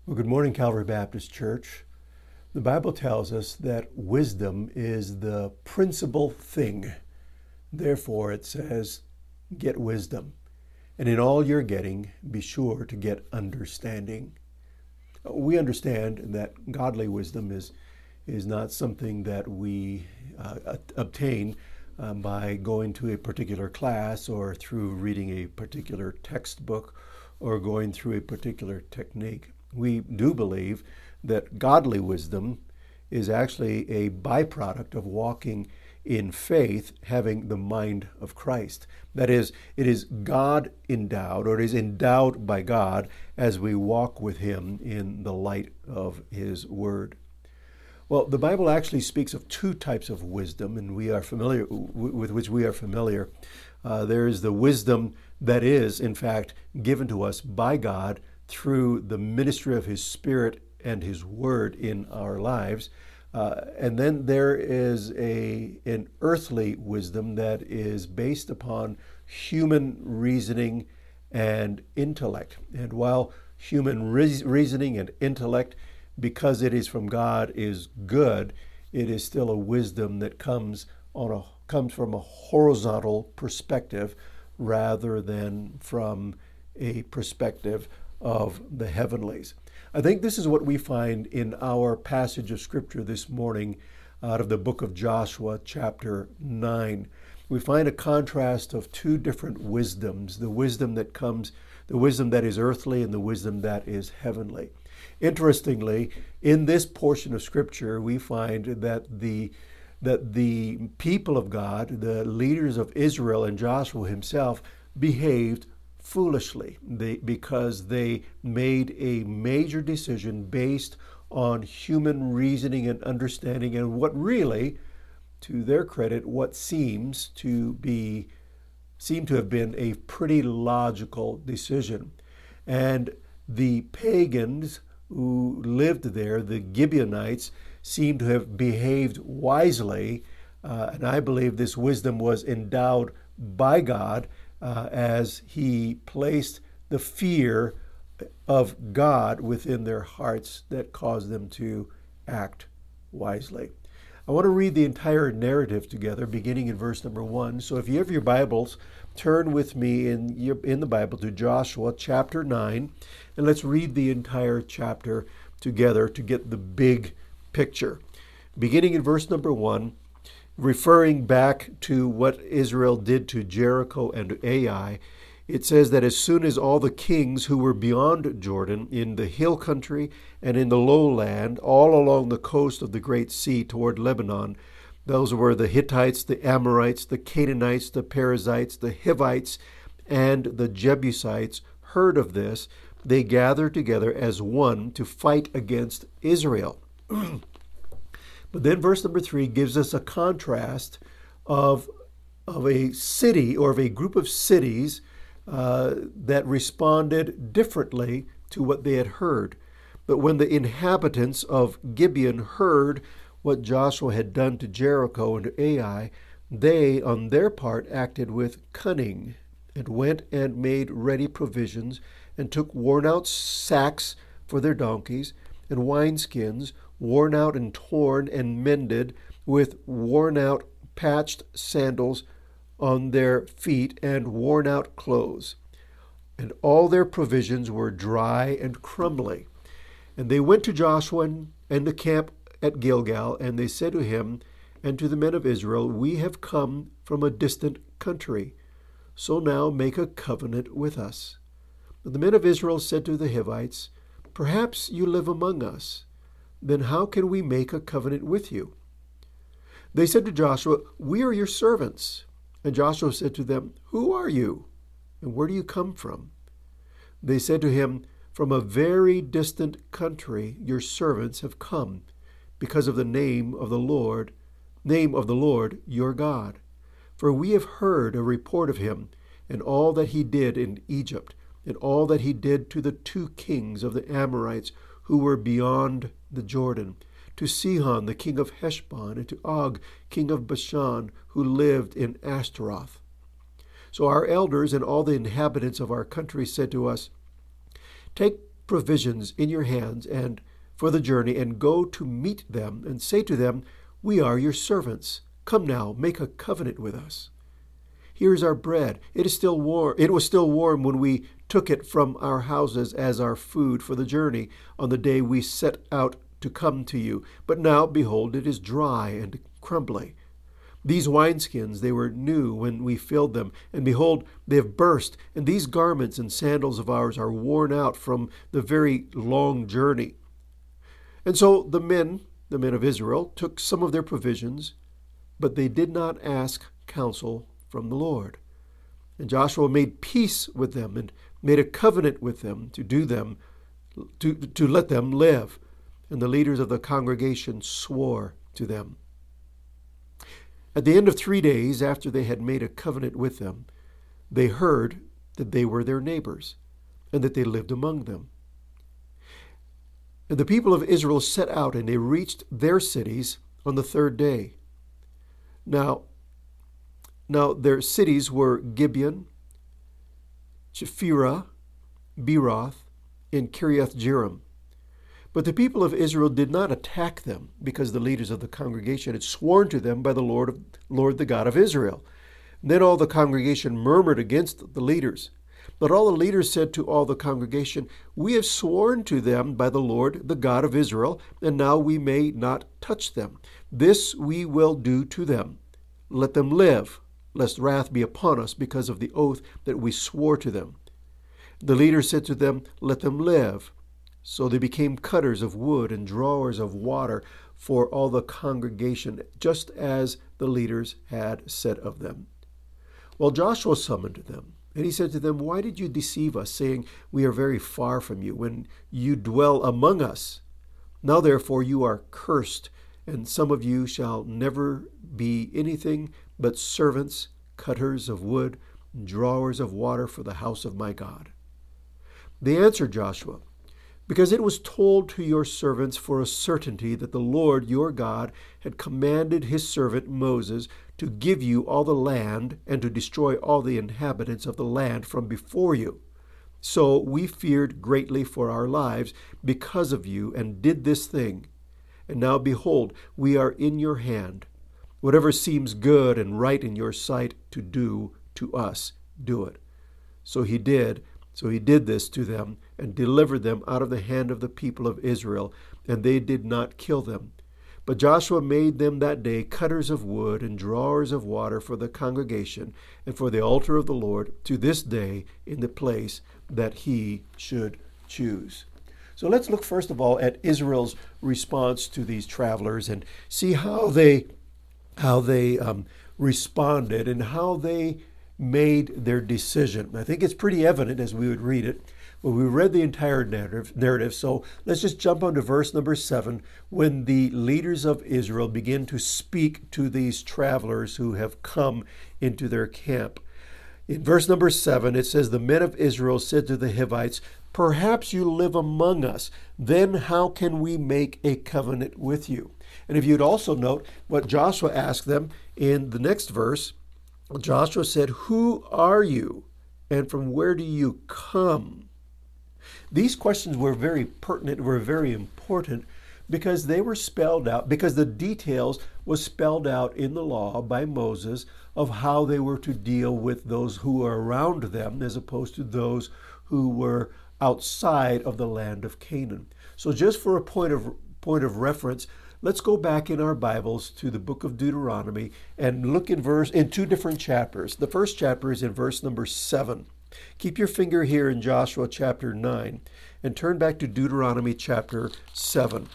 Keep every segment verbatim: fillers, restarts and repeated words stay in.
Well, good morning, Calvary Baptist Church. The Bible tells us that wisdom is the principal thing. Therefore, it says, get wisdom. And in all you're getting, be sure to get understanding. We understand that godly wisdom is, is not something that we uh, obtain um, by going to a particular class or through reading a particular textbook or going through a particular technique. We do believe that godly wisdom is actually a byproduct of walking in faith, having the mind of Christ. That is, it is God endowed, or it is endowed by God as we walk with Him in the light of His Word. Well, the Bible actually speaks of two types of wisdom, and we are familiar with which we are familiar. Uh, there is the wisdom that is, in fact, given to us by God through the ministry of His Spirit and His Word in our lives. Uh, and then there is a an earthly wisdom that is based upon human reasoning and intellect. And while human re- reasoning and intellect, because it is from God, is good, it is still a wisdom that comes on a comes from a horizontal perspective rather than from a perspective of the heavenlies. I think this is what we find in our passage of Scripture this morning out of the book of Joshua, chapter nine. We find a contrast of two different wisdoms, the wisdom that comes, the wisdom that is earthly and the wisdom that is heavenly. Interestingly, in this portion of Scripture, we find that the that the people of God, the leaders of Israel and Joshua himself, behaved foolishly they, because they made a major decision based on human reasoning and understanding and what really, to their credit, what seems to be seem to have been a pretty logical decision. And the pagans who lived there, the Gibeonites, seem to have behaved wisely, uh, and I believe this wisdom was endowed by God Uh, as He placed the fear of God within their hearts that caused them to act wisely. I want to read the entire narrative together, beginning in verse number one. So if you have your Bibles, turn with me in, your, in the Bible to Joshua chapter nine, and let's read the entire chapter together to get the big picture. Beginning in verse number one, referring back to what Israel did to Jericho and Ai, it says that as soon as all the kings who were beyond Jordan, in the hill country and in the lowland, all along the coast of the Great Sea toward Lebanon, those were the Hittites, the Amorites, the Canaanites, the Perizzites, the Hivites, and the Jebusites, heard of this, they gathered together as one to fight against Israel. But then verse number three gives us a contrast of, of a city or of a group of cities uh, that responded differently to what they had heard. But when the inhabitants of Gibeon heard what Joshua had done to Jericho and to Ai, they on their part acted with cunning and went and made ready provisions and took worn out sacks for their donkeys and wineskins, worn out and torn and mended, with worn out patched sandals on their feet and worn out clothes. And all their provisions were dry and crumbly. And they went to Joshua and the camp at Gilgal, and they said to him and to the men of Israel, "We have come from a distant country, so now make a covenant with us." But the men of Israel said to the Hivites, "Perhaps you live among us. Then how can we make a covenant with you?" They said to Joshua, "We are your servants." And Joshua said to them, "Who are you, and where do you come from?" They said to him, "From a very distant country your servants have come, because of the name of the Lord, name of the Lord your God. For we have heard a report of him, and all that he did in Egypt, and all that he did to the two kings of the Amorites who were beyond the Jordan, to Sihon the king of Heshbon, and to Og king of Bashan, who lived in Ashtaroth. So our elders and all the inhabitants of our country said to us, Take provisions in your hands and for the journey, and go to meet them, and say to them, We are your servants. Come now, make a covenant with us. Here is our bread. It is still warm. It was still warm when we took it from our houses as our food for the journey on the day we set out to come to you. But now, behold, it is dry and crumbly. These wineskins, they were new when we filled them, and behold, they have burst, and these garments and sandals of ours are worn out from the very long journey. And so the men, the men of Israel, took some of their provisions, but they did not ask counsel from the Lord. And Joshua made peace with them and made a covenant with them to do them, to, to let them live. And the leaders of the congregation swore to them. At the end of three days after they had made a covenant with them, they heard that they were their neighbors and that they lived among them. And the people of Israel set out, and they reached their cities on the third day. Now, now their cities were Gibeon, Chephirah, Beeroth, and Kiriath-Jearim. But the people of Israel did not attack them, because the leaders of the congregation had sworn to them by the Lord, of, Lord the God of Israel. And then all the congregation murmured against the leaders. But all the leaders said to all the congregation, We have sworn to them by the Lord the God of Israel, and now we may not touch them. This we will do to them. Let them live, lest wrath be upon us because of the oath that we swore to them. The leaders said to them, Let them live. So they became cutters of wood and drawers of water for all the congregation, just as the leaders had said of them. Well, Joshua summoned them, and he said to them, Why did you deceive us, saying, We are very far from you, when you dwell among us? Now therefore you are cursed, and some of you shall never be anything but servants, cutters of wood, drawers of water for the house of my God. They answered Joshua, Because it was told to your servants for a certainty that the Lord your God had commanded his servant Moses to give you all the land and to destroy all the inhabitants of the land from before you. So we feared greatly for our lives because of you and did this thing. And now behold, we are in your hand. Whatever seems good and right in your sight to do to us, do it. So he did. So he did this to them and delivered them out of the hand of the people of Israel, and they did not kill them. But Joshua made them that day cutters of wood and drawers of water for the congregation and for the altar of the Lord to this day in the place that he should choose. So let's look first of all at Israel's response to these travelers and see how they how they um, responded and how they made their decision. I think it's pretty evident as we would read it. Well, we read the entire narrative, narrative, so let's just jump on to verse number seven, when the leaders of Israel begin to speak to these travelers who have come into their camp. In verse number seven, it says, The men of Israel said to the Hivites, Perhaps you live among us. Then how can we make a covenant with you? And if you'd also note what Joshua asked them in the next verse, Joshua said, Who are you, and from where do you come? These questions were very pertinent, were very important, because they were spelled out, because the details was spelled out in the law by Moses of how they were to deal with those who were around them as opposed to those who were outside of the land of Canaan. So just for a point of point of reference, let's go back in our Bibles to the book of Deuteronomy and look in verse in two different chapters. The first chapter is in verse number seven. Keep your finger here in Joshua chapter nine and turn back to Deuteronomy chapter seven.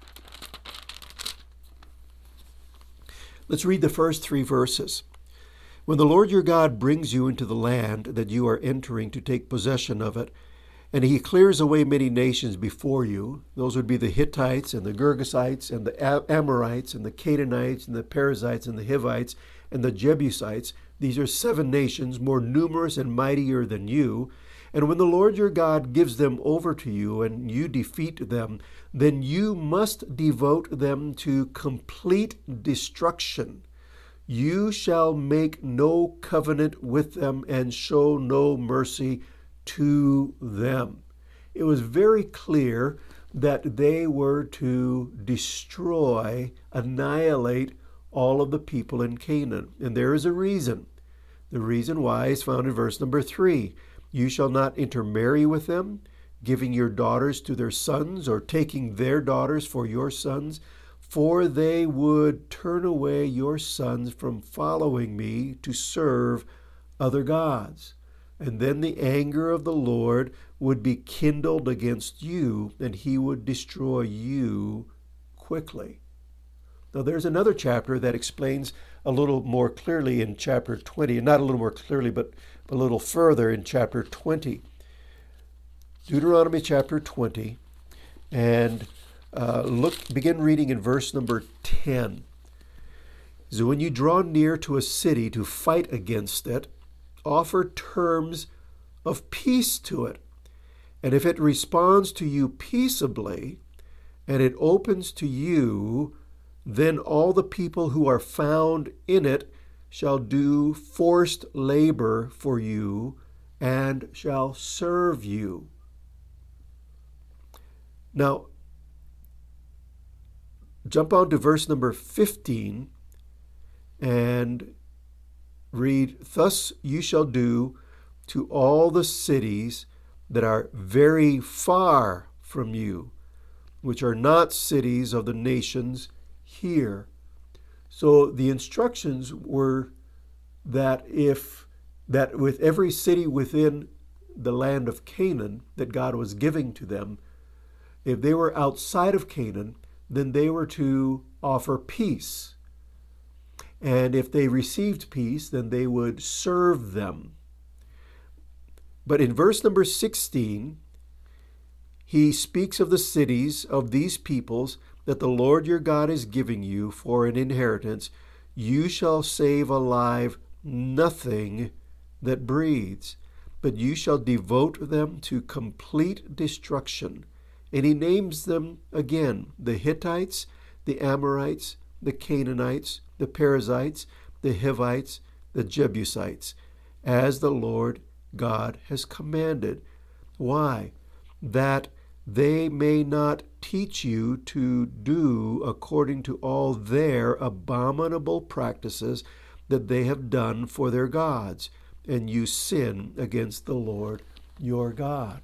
Let's read the first three verses. When the Lord your God brings you into the land that you are entering to take possession of it, and he clears away many nations before you, those would be the Hittites and the Girgashites and the Amorites and the Canaanites and the Perizzites and the Hivites and the Jebusites. These are seven nations more numerous and mightier than you. And when the Lord your God gives them over to you and you defeat them, then you must devote them to complete destruction. You shall make no covenant with them and show no mercy to them. it was very clear that they were to destroy, annihilate all of the people in Canaan. And there is a reason. The reason why is found in verse number three. You shall not intermarry with them, giving your daughters to their sons, or taking their daughters for your sons, for they would turn away your sons from following me to serve other gods. And then the anger of the Lord would be kindled against you, and he would destroy you quickly. Now, there's another chapter that explains a little more clearly in chapter twenty, not a little more clearly, but a little further in chapter twenty. Deuteronomy chapter twenty, and uh, look, begin reading in verse number ten. So when you draw near to a city to fight against it, offer terms of peace to it. And if it responds to you peaceably, and it opens to you, then all the people who are found in it shall do forced labor for you and shall serve you. Now, jump on to verse number fifteen and read, Thus you shall do to all the cities that are very far from you, which are not cities of the nations here. So the instructions were that if that with every city within the land of Canaan that God was giving to them, if they were outside of Canaan, then they were to offer peace. And if they received peace, then they would serve them. But in verse number sixteen, he speaks of the cities of these peoples that the Lord your God is giving you for an inheritance. You shall save alive nothing that breathes, but you shall devote them to complete destruction. And he names them again, the Hittites, the Amorites, the Canaanites, the Perizzites, the Hivites, the Jebusites, as the Lord God has commanded. Why? That they may not teach you to do according to all their abominable practices that they have done for their gods, and you sin against the Lord your God.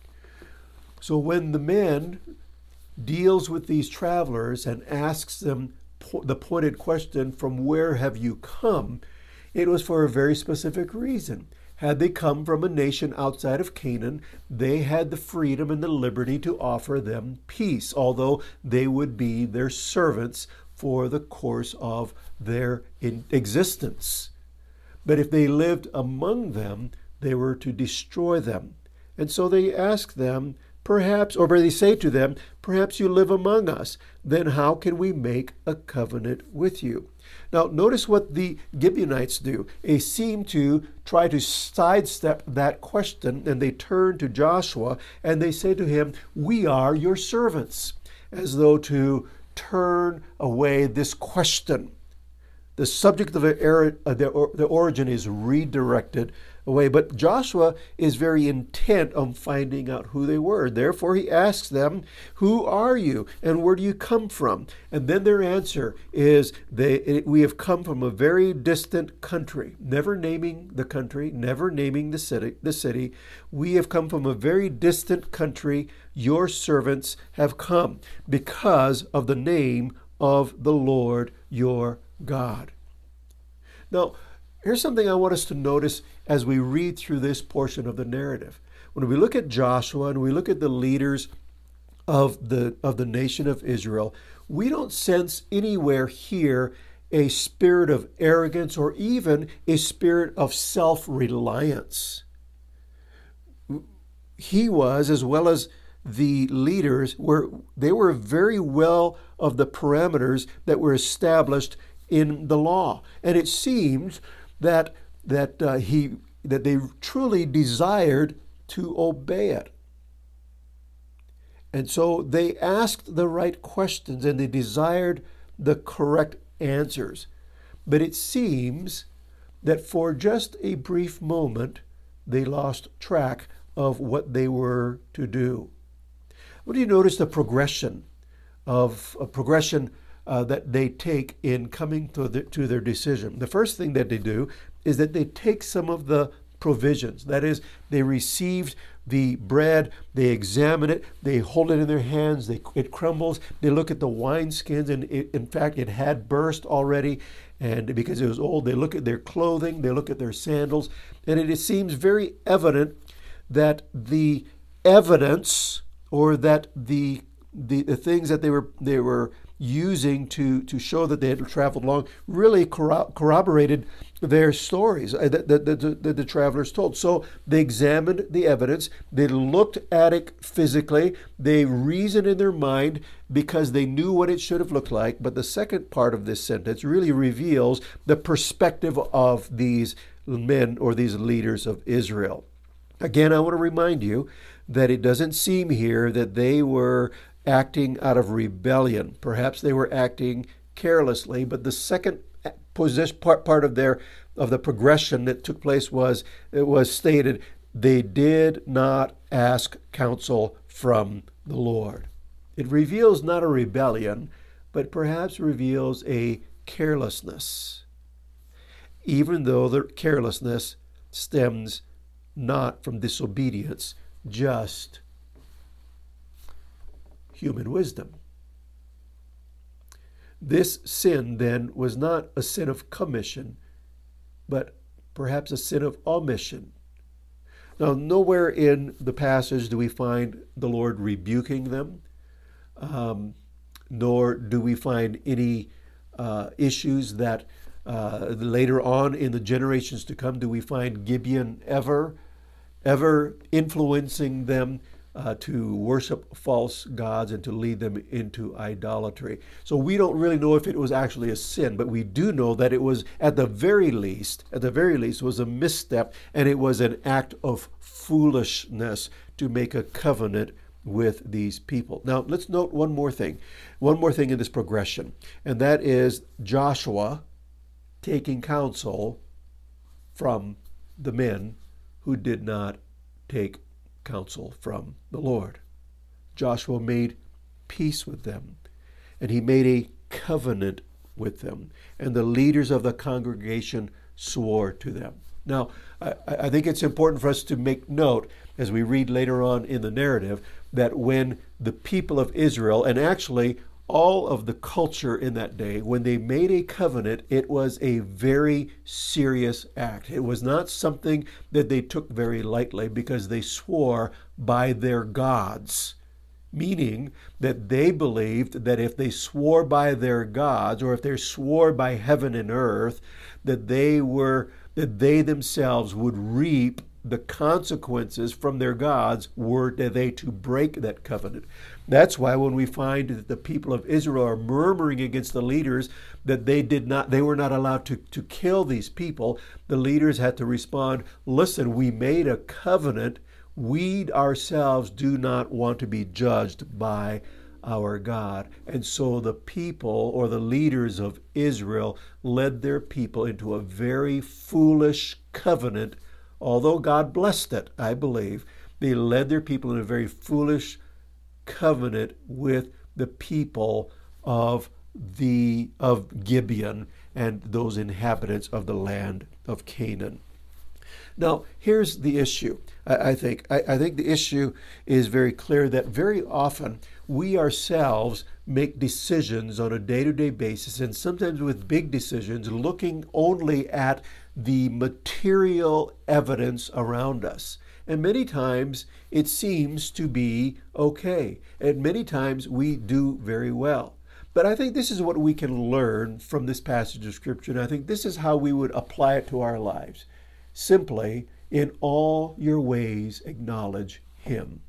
So when the man deals with these travelers and asks them the pointed question, from where have you come? It was for a very specific reason. Had they come from a nation outside of Canaan, they had the freedom and the liberty to offer them peace, although they would be their servants for the course of their existence. But if they lived among them, they were to destroy them. And so they asked them, Perhaps, or they say to them, perhaps you live among us. Then how can we make a covenant with you? Now, notice what the Gibeonites do. They seem to try to sidestep that question, and they turn to Joshua, and they say to him, we are your servants, as though to turn away this question. The subject of the, the origin is redirected away, but Joshua is very intent on finding out who they were. Therefore, he asks them, who are you and where do you come from? And then their answer is, they, we have come from a very distant country, never naming the country, never naming the city, the city. We have come from a very distant country. Your servants have come because of the name of the Lord your God. Now, here's something I want us to notice as we read through this portion of the narrative. When we look at Joshua and we look at the leaders of the, of the nation of Israel, we don't sense anywhere here a spirit of arrogance or even a spirit of self-reliance. He was, as well as the leaders, were they were very well of the parameters that were established in the law. And it seems that that uh, he that they truly desired to obey it. And so they asked the right questions and they desired the correct answers. But it seems that for just a brief moment, they lost track of what they were to do. What do you notice the progression of a progression uh, that they take in coming to, the, to their decision? The first thing that they do is that they take some of the provisions. That is, they received the bread, they examine it, they hold it in their hands, they, it crumbles, they look at the wineskins, and it, in fact it had burst already, and because it was old, they look at their clothing, they look at their sandals, and it, it seems very evident that the evidence, or that the the, the things that they were they were using to, to show that they had traveled long really corro- corroborated their stories that, that, that, that, that the travelers told. So they examined the evidence, they looked at it physically, they reasoned in their mind because they knew what it should have looked like. But the second part of this sentence really reveals the perspective of these men or these leaders of Israel. Again, I want to remind you that it doesn't seem here that they were acting out of rebellion. Perhaps they were acting carelessly, but the second position, part, part of their of the progression that took place was it was stated they did not ask counsel from the Lord. It reveals not a rebellion, but perhaps reveals a carelessness, even though the carelessness stems not from disobedience, just human wisdom. This sin then was not a sin of commission, but perhaps a sin of omission. Now, nowhere in the passage do we find the Lord rebuking them, um, nor do we find any uh, issues that uh, later on in the generations to come do we find Gibeon ever, ever influencing them Uh, to worship false gods and to lead them into idolatry. So we don't really know if it was actually a sin, but we do know that it was at the very least, at the very least, was a misstep, and it was an act of foolishness to make a covenant with these people. Now, let's note one more thing, one more thing in this progression, and that is Joshua taking counsel from the men who did not take counsel from the Lord. Joshua made peace with them, and he made a covenant with them, and the leaders of the congregation swore to them. Now, I, I think it's important for us to make note, as we read later on in the narrative, that when the people of Israel, and actually all of the culture in that day, when they made a covenant, it was a very serious act. It was not something that they took very lightly, because they swore by their gods, meaning that they believed that if they swore by their gods, or if they swore by heaven and earth, that they were that they themselves would reap the consequences from their gods were they to break that covenant. That's why when we find that the people of Israel are murmuring against the leaders that they did not, they were not allowed to, to kill these people, the leaders had to respond, listen, we made a covenant. We ourselves do not want to be judged by our God. And so the people, or the leaders of Israel, led their people into a very foolish covenant. Although God blessed it, I believe, they led their people in a very foolish covenant with the people of the of Gibeon and those inhabitants of the land of Canaan. Now, here's the issue. I, I think I, I think the issue is very clear that very often we ourselves make decisions on a day-to-day basis, and sometimes with big decisions, looking only at the material evidence around us. And many times it seems to be okay. And many times we do very well. But I think this is what we can learn from this passage of Scripture. And I think this is how we would apply it to our lives. Simply, in all your ways, acknowledge Him.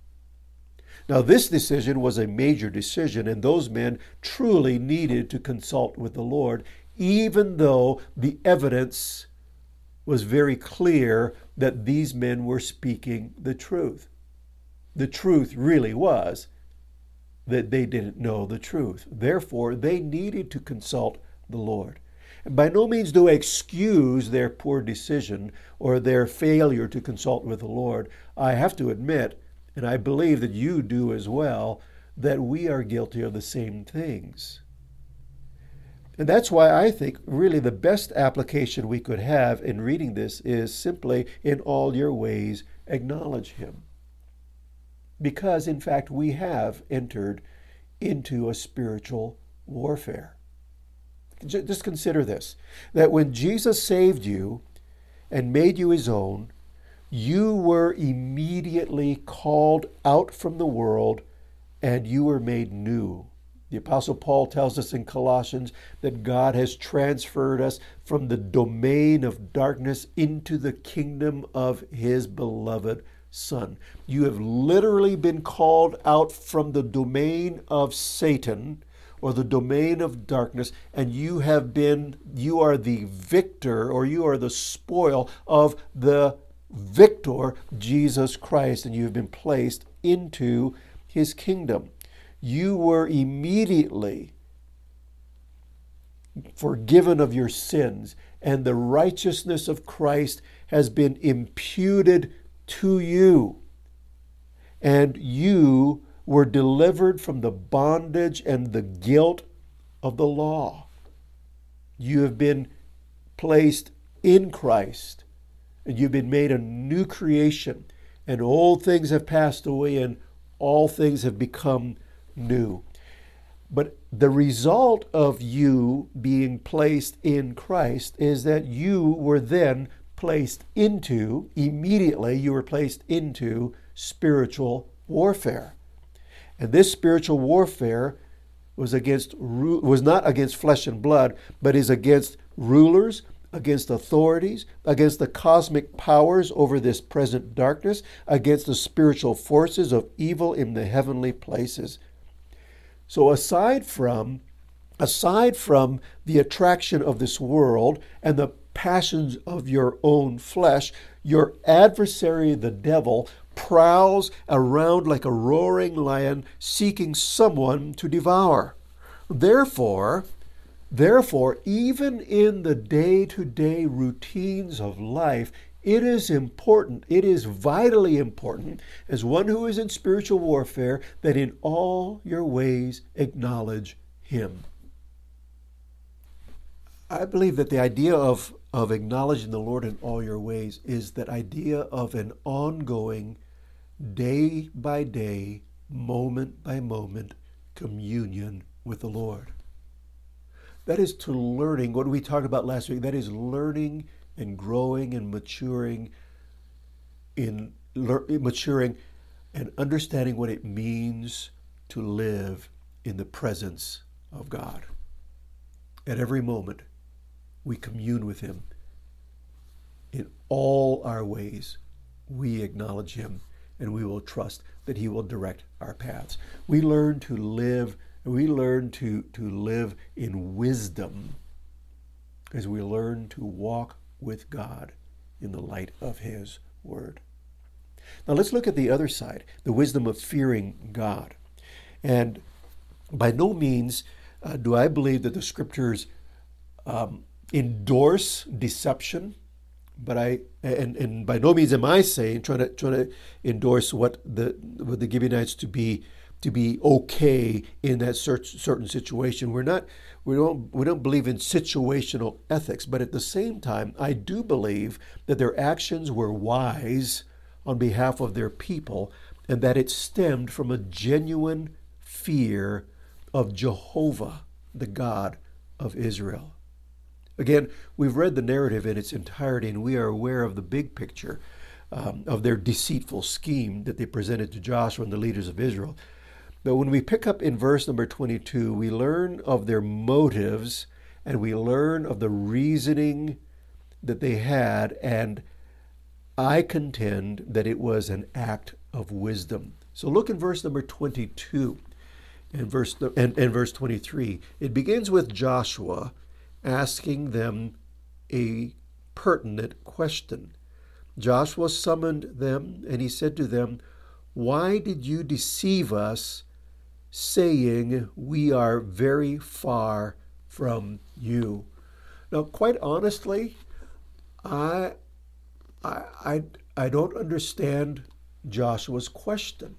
Now, this decision was a major decision, and those men truly needed to consult with the Lord, even though the evidence was very clear that these men were speaking the truth. The truth really was that they didn't know the truth. Therefore, they needed to consult the Lord. By no means do I excuse their poor decision or their failure to consult with the Lord. I have to admit, and I believe that you do as well, that we are guilty of the same things. And that's why I think really the best application we could have in reading this is simply, in all your ways, acknowledge him. Because, in fact, we have entered into a spiritual warfare. Just consider this, that when Jesus saved you and made you his own, you were immediately called out from the world and you were made new. The Apostle Paul tells us in Colossians that God has transferred us from the domain of darkness into the kingdom of his beloved Son. You have literally been called out from the domain of Satan, or the domain of darkness, and you have been, you are the victor, or you are the spoil of the victor, Jesus Christ, and you have been placed into his kingdom. You were immediately forgiven of your sins, and the righteousness of Christ has been imputed to you. And you were delivered from the bondage and the guilt of the law. You have been placed in Christ, and you've been made a new creation, and old things have passed away and all things have become new. But the result of you being placed in Christ is that you were then placed into, immediately you were placed into spiritual warfare. And this spiritual warfare was against was not against flesh and blood, but is against rulers, against authorities, against the cosmic powers over this present darkness, against the spiritual forces of evil in the heavenly places. So aside from aside from the attraction of this world and the passions of your own flesh, your adversary, the devil, prowls around like a roaring lion seeking someone to devour. Therefore, therefore, even in the day-to-day routines of life, it is important, it is vitally important, as one who is in spiritual warfare, that in all your ways acknowledge him. I believe that the idea of, of acknowledging the Lord in all your ways is that idea of an ongoing, day by day, moment by moment communion with the Lord. That is to learning, what we talked about last week, that is learning and growing and maturing in lear, maturing and understanding what it means to live in the presence of God. At every moment, we commune with him. In all our ways, we acknowledge him, and we will trust that he will direct our paths. We learn to live, we learn to, to live in wisdom as we learn to walk with God in the light of his word. Now let's look at the other side, the wisdom of fearing God. And by no means uh, do I believe that the scriptures um, endorse deception, but I and, and by no means am I saying trying to trying to endorse what the what the Gibeonites to be to be okay in that certain situation. We're not we don't we don't believe in situational ethics, but at the same time, I do believe that their actions were wise on behalf of their people, and that it stemmed from a genuine fear of Jehovah, the God of Israel. Again, we've read the narrative in its entirety, and we are aware of the big picture um, of their deceitful scheme that they presented to Joshua and the leaders of Israel. But when we pick up in verse number twenty-two, we learn of their motives, and we learn of the reasoning that they had, and I contend that it was an act of wisdom. So look in verse number twenty-two and verse and, and verse twenty-three. It begins with Joshua asking them a pertinent question. Joshua summoned them, and he said to them, "Why did you deceive us, saying, we are very far from you?" Now, quite honestly, I, I, I, I don't understand Joshua's question.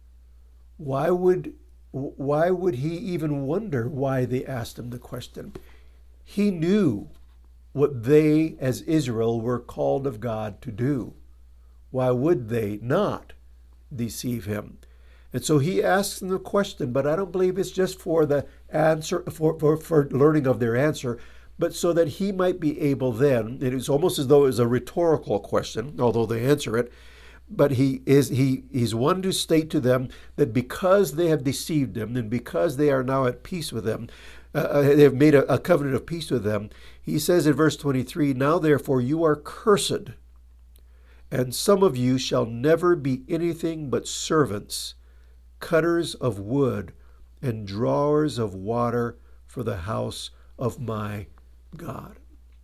Why would, why would he even wonder why they asked him the question? He knew what they, as Israel, were called of God to do. Why would they not deceive him? And so he asks them the question, but I don't believe it's just for the answer, for, for, for learning of their answer, but so that he might be able then, it is almost as though it was a rhetorical question, although they answer it, but he is he he's one to state to them that because they have deceived him and because they are now at peace with them, uh, they have made a, a covenant of peace with them, he says in verse twenty-three, now therefore you are cursed, and some of you shall never be anything but servants, cutters of wood, and drawers of water for the house of my God.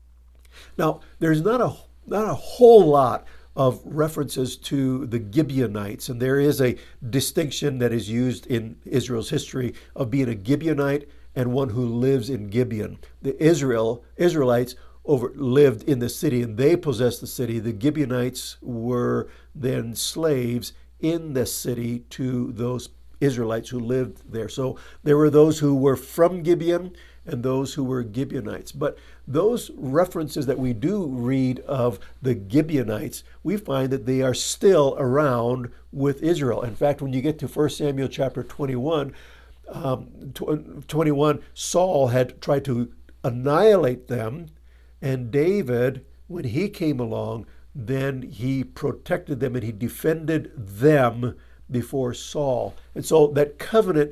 Now, there's not a not a whole lot of references to the Gibeonites, and there is a distinction that is used in Israel's history of being a Gibeonite and one who lives in Gibeon. The Israel Israelites over lived in the city, and they possessed the city. The Gibeonites were then slaves in the city to those Israelites who lived there. So there were those who were from Gibeon and those who were Gibeonites. But those references that we do read of the Gibeonites, we find that they are still around with Israel. In fact, when you get to First Samuel chapter twenty-one, um, twenty-one, Saul had tried to annihilate them, and David, when he came along, then he protected them and he defended them before Saul. And so that covenant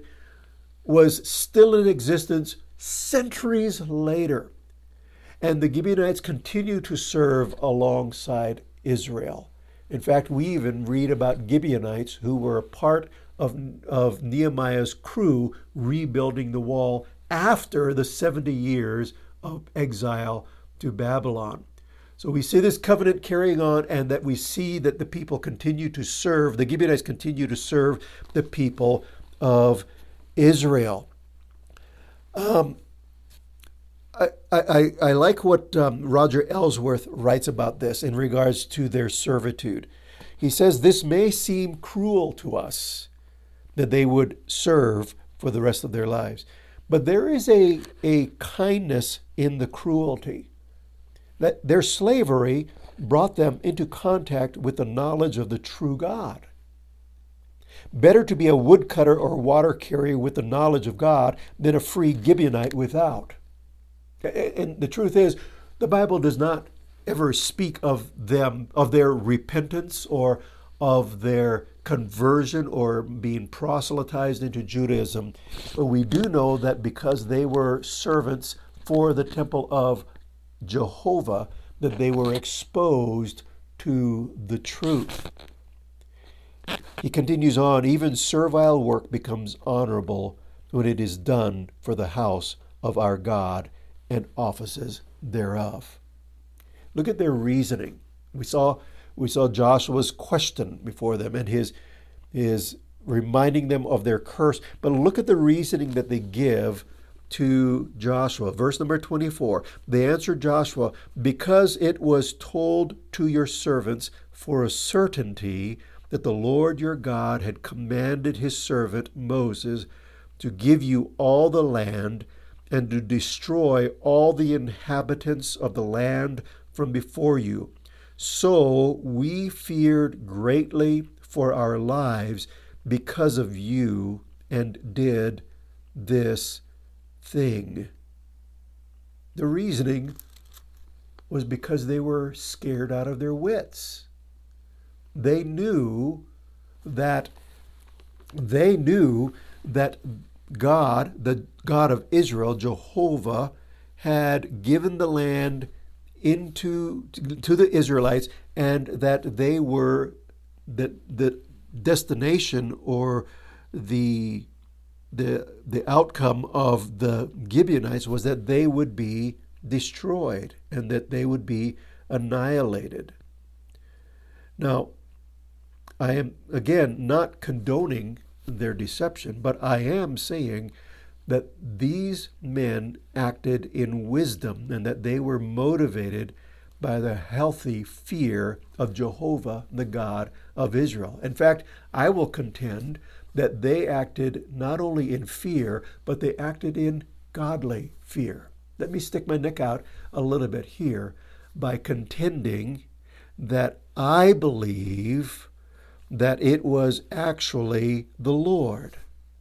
was still in existence centuries later. And the Gibeonites continue to serve alongside Israel. In fact, we even read about Gibeonites who were a part of, of Nehemiah's crew rebuilding the wall after the seventy years of exile to Babylon. So we see this covenant carrying on, and that we see that the people continue to serve, the Gibeonites continue to serve the people of Israel. Um, I, I, I like what um, Roger Ellsworth writes about this in regards to their servitude. He says, this may seem cruel to us that they would serve for the rest of their lives, but there is a, a kindness in the cruelty. That their slavery brought them into contact with the knowledge of the true God. Better to be a woodcutter or water carrier with the knowledge of God than a free Gibeonite without. And the truth is, the Bible does not ever speak of them, of their repentance or of their conversion or being proselytized into Judaism. But we do know that because they were servants for the temple of Jehovah, that they were exposed to the truth. He continues on, even servile work becomes honorable when it is done for the house of our God and offices thereof. Look at their reasoning. We saw we saw Joshua's question before them and his his reminding them of their curse. But look at the reasoning that they give to Joshua. Verse number twenty-four. They answered Joshua, because it was told to your servants for a certainty that the Lord your God had commanded his servant Moses to give you all the land and to destroy all the inhabitants of the land from before you. So we feared greatly for our lives because of you and did this thing. The reasoning was because they were scared out of their wits. They knew that they knew that God, the God of Israel, Jehovah, had given the land into to the Israelites, and that they were that the destination or the the the outcome of the Gibeonites was that they would be destroyed and that they would be annihilated. Now, I am again not condoning their deception, but I am saying that these men acted in wisdom and that they were motivated by the healthy fear of Jehovah, the God of Israel. In fact, I will contend that they acted not only in fear, but they acted in godly fear. Let me stick my neck out a little bit here by contending that I believe that it was actually the Lord.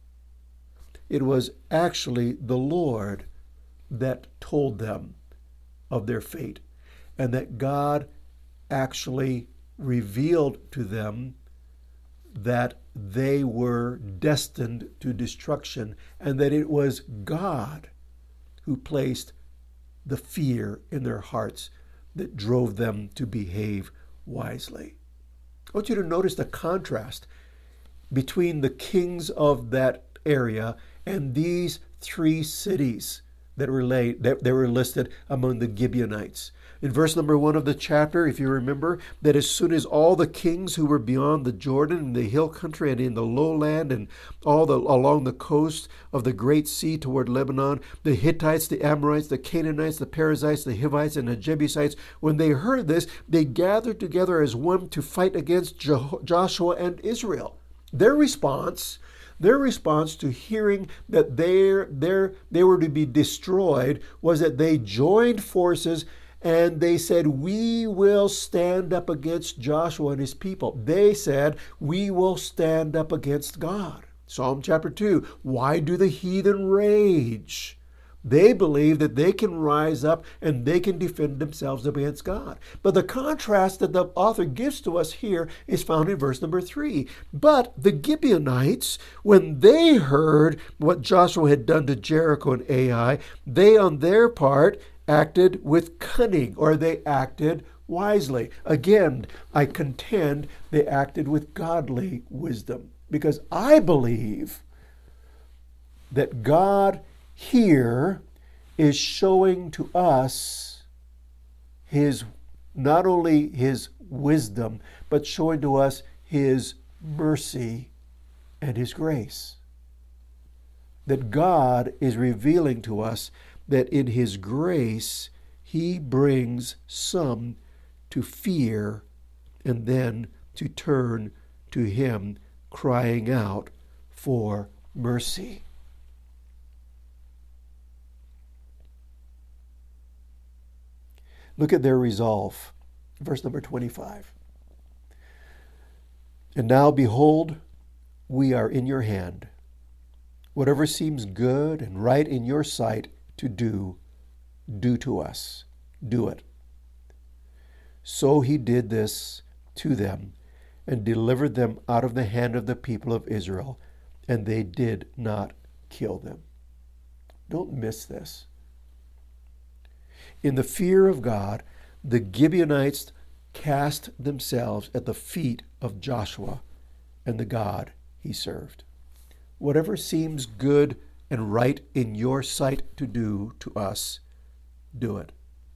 It was actually the Lord that told them of their fate, and that God actually revealed to them that they were destined to destruction, and that it was God who placed the fear in their hearts that drove them to behave wisely. I want you to notice the contrast between the kings of that area and these three cities that were, laid, that, that were listed among the Gibeonites. In verse number one of the chapter, if you remember, that as soon as all the kings who were beyond the Jordan, in the hill country and in the lowland and all the, along the coast of the great sea toward Lebanon, the Hittites, the Amorites, the Canaanites, the Perizzites, the Hivites, and the Jebusites, when they heard this, they gathered together as one to fight against Jo- Joshua and Israel. Their response Their response to hearing that they're, they're, they were to be destroyed was that they joined forces and they said, we will stand up against Joshua and his people. They said, we will stand up against God. Psalm chapter two, why do the heathen rage? They believe that they can rise up and they can defend themselves against God. But the contrast that the author gives to us here is found in verse number three. But the Gibeonites, when they heard what Joshua had done to Jericho and Ai, they on their part acted with cunning, or they acted wisely. Again, I contend they acted with godly wisdom, because I believe that God here is showing to us his, not only his wisdom, but showing to us his mercy and his grace. That God is revealing to us that in his grace he brings some to fear and then to turn to him, crying out for mercy. Look at their resolve. Verse number twenty-five. And now, behold, we are in your hand. Whatever seems good and right in your sight to do, do to us. Do it. So he did this to them and delivered them out of the hand of the people of Israel, and they did not kill them. Don't miss this. In the fear of God, the Gibeonites cast themselves at the feet of Joshua and the God he served. Whatever seems good and right in your sight to do to us, do it.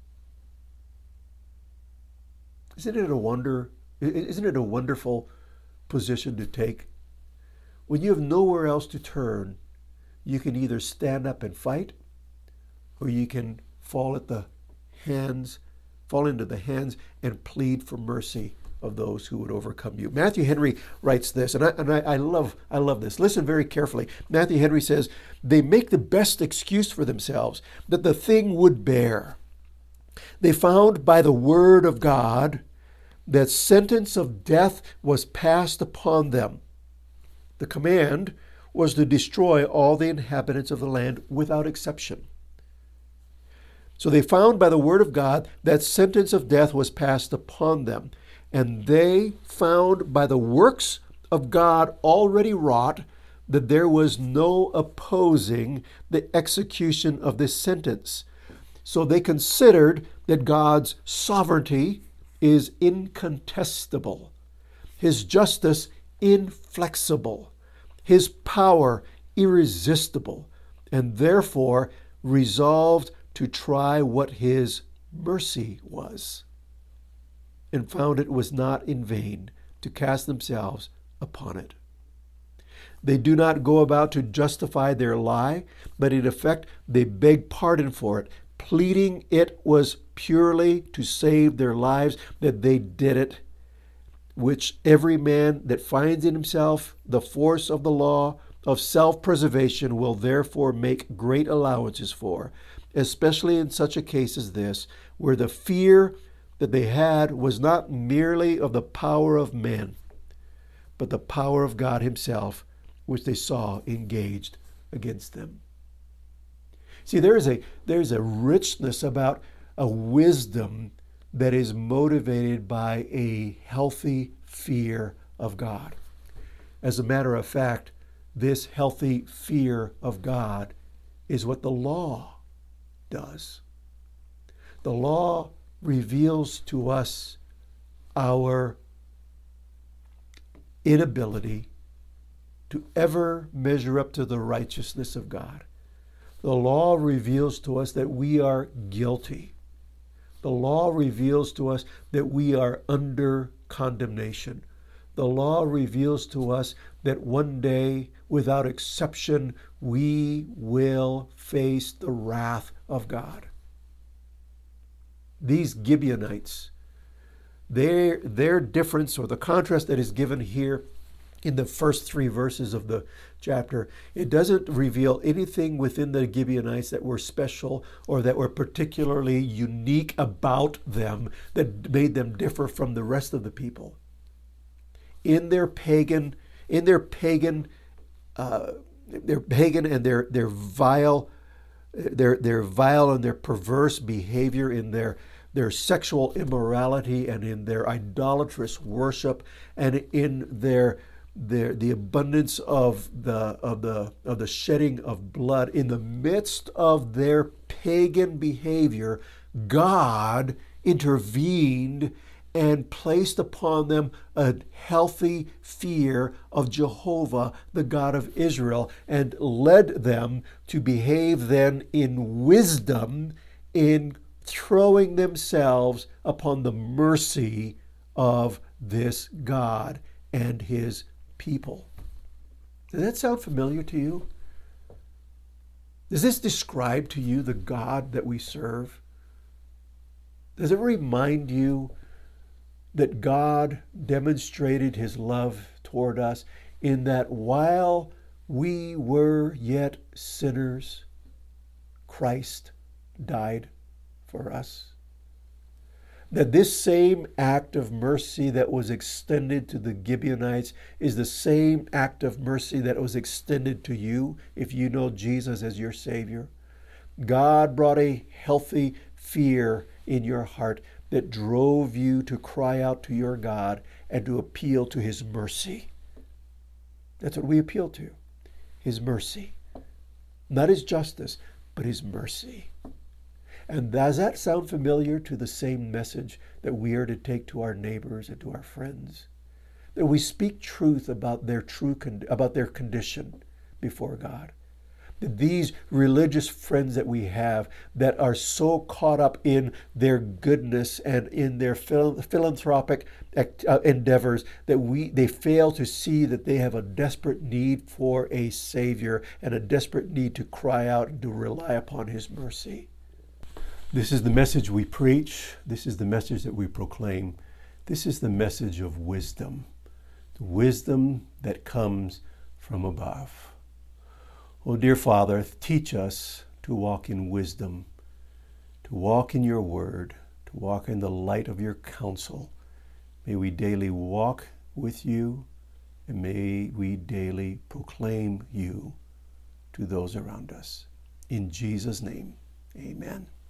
Isn't it a wonder? Isn't it a wonderful position to take? When you have nowhere else to turn, you can either stand up and fight, or you can fall at the hands, fall into the hands and plead for mercy of those who would overcome you. Matthew Henry writes this, and I, and I, I love I love this. Listen very carefully. Matthew Henry says, they make the best excuse for themselves that the thing would bear. They found by the word of God that sentence of death was passed upon them. The command was to destroy all the inhabitants of the land without exception. So they found by the word of God that sentence of death was passed upon them. And they found by the works of God already wrought that there was no opposing the execution of this sentence. So they considered that God's sovereignty is incontestable, his justice inflexible, his power irresistible, and therefore resolved to try what his mercy was, and found it was not in vain to cast themselves upon it. They do not go about to justify their lie, but in effect, they beg pardon for it, pleading it was purely to save their lives that they did it, which every man that finds in himself the force of the law of self-preservation will therefore make great allowances for, especially in such a case as this, where the fear that they had was not merely of the power of men, but the power of God himself, which they saw engaged against them. See, there is a, there's a richness about a wisdom that is motivated by a healthy fear of God. As a matter of fact, this healthy fear of God is what the law does. The law reveals to us our inability to ever measure up to the righteousness of God. The law reveals to us that we are guilty. The law reveals to us that we are under condemnation. The law reveals to us that one day, without exception, we will face the wrath of God. These Gibeonites, their, their difference, or the contrast that is given here in the first three verses of the chapter, it doesn't reveal anything within the Gibeonites that were special or that were particularly unique about them that made them differ from the rest of the people. In their pagan, in their pagan, uh, their pagan and their their vile, their their vile and their perverse behavior, in their their sexual immorality and in their idolatrous worship, and in their their the abundance of the of the of the shedding of blood, in the midst of their pagan behavior, God intervened and placed upon them a healthy fear of Jehovah, the God of Israel, and led them to behave then in wisdom in throwing themselves upon the mercy of this God and his people. Does that sound familiar to you? Does this describe to you the God that we serve? Does it remind you that God demonstrated his love toward us in that while we were yet sinners, Christ died for us? That this same act of mercy that was extended to the Gibeonites is the same act of mercy that was extended to you if you know Jesus as your Savior. God brought a healthy fear in your heart that drove you to cry out to your God and to appeal to his mercy. That's what we appeal to, his mercy. Not his justice, but his mercy. And does that sound familiar to the same message that we are to take to our neighbors and to our friends? That we speak truth about their true con- about their condition before God. That these religious friends that we have that are so caught up in their goodness and in their phil- philanthropic act- uh, endeavors that we they fail to see that they have a desperate need for a Savior and a desperate need to cry out and to rely upon his mercy. This is the message we preach. This is the message that we proclaim. This is the message of wisdom. The wisdom that comes from above. Oh, dear Father, teach us to walk in wisdom, to walk in your word, to walk in the light of your counsel. May we daily walk with you, and may we daily proclaim you to those around us. In Jesus' name, amen.